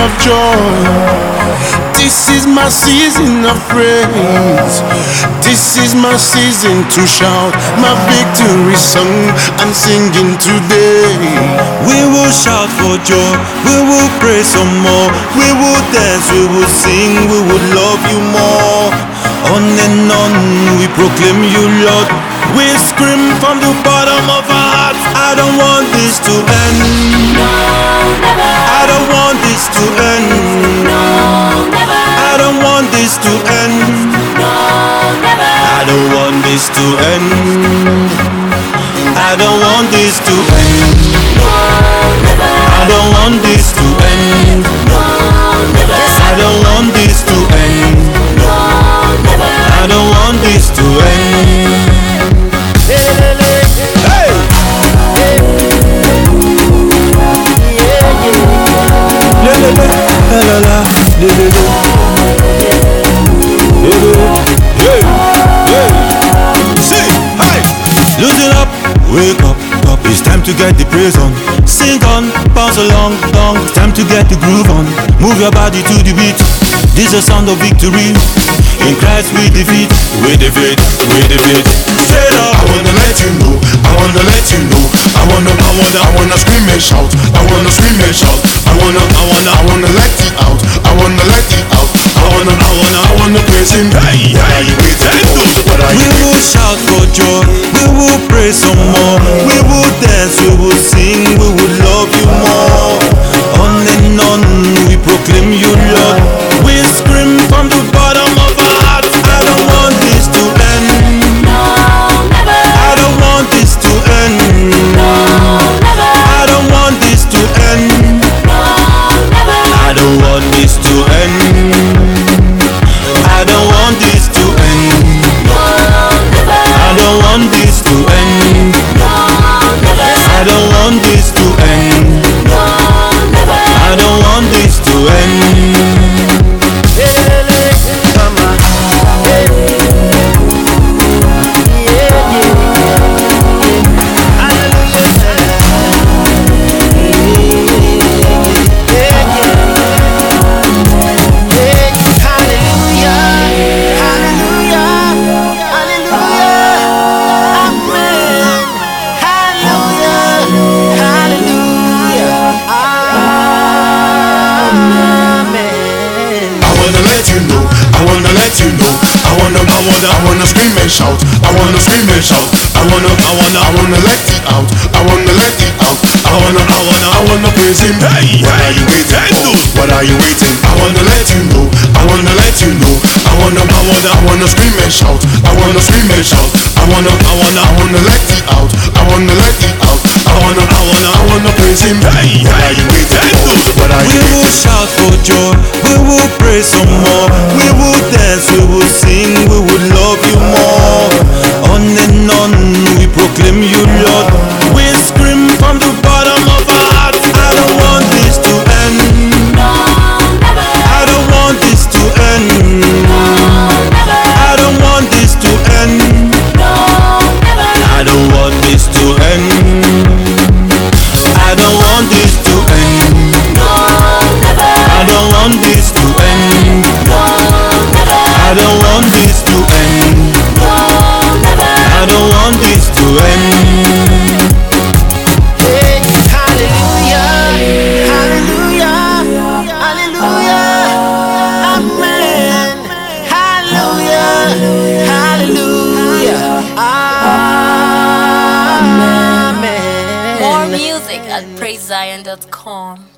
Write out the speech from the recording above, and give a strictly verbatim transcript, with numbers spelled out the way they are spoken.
of joy. This is my season of praise. This is my season to shout my victory song. I'm singing today. We will shout for joy, we will pray some more. We will dance, we will sing, we will love you more. On and on we proclaim you, Lord. We scream from the bottom of our hearts. I don't want this to end. No, never. I don't want this to end. No, never. I don't want this to end. No, never. I don't want this to end. I don't want this to end. No, never. I don't want this to end. No, never. I don't want this to end. No, never. I don't want this to end. Hey! La la la la la la la la. Hey, hey, say, hey. Loosen up, wake up, up. It's time to get the praise on. Sing on, bounce along, long. It's time to get the groove on. Move your body to the beat. This is a sound of victory. In Christ we defeat, we defeat, we defeat. Straight up. I wanna let you know, I wanna let you know. I wanna, I wanna, I wanna scream and shout. I wanna scream and shout. I wanna, I wanna, I wanna let it out. I wanna let it out. I wanna, I wanna, I wanna praise him. Hey, what are you waiting for? What are We you will waiting shout for joy, we will pray some more. We will dance, we will sing, we will love you more. On and on we proclaim you, Lord. We scream from the bottom of our hearts. I don't want this to end. No, never. I don't want this to end. No, never. I don't want this to end. No, never. I don't want this to end. I don't want this to end. No, never. I don't want this to end. No, never. I don't want this to end. No, never. I don't want this to end. I wanna scream and shout. I wanna scream and shout. I wanna, I wanna, I wanna let it out. I wanna let it out. I wanna, I wanna, I wanna praise him. Hey, what are you waiting for? What are you waiting? I wanna let you know. I wanna let you know. I wanna, I wanna, I wanna scream and shout. I wanna scream and shout. I wanna, I wanna, I wanna let it out. I wanna let it out. I wanna, I wanna, I wanna praise him. Hey, what are you waiting for? What are you We will waiting? shout for joy, we will pray some more. We will dance, we will sing, we will love you more. On and on we proclaim you, Lord. We scream from the bottom of our hearts. I don't want this to end. No, never. I don't want this to end. No, never. I don't want this to end. No, never. I don't want this to end. I don't want this to end. No, never. I don't want this to end. No, never. I don't want this to end. No, never. I don't want this to end. Hey, hallelujah, hallelujah, hallelujah, amen. Hallelujah, hallelujah, amen. More music at praise zion dot com.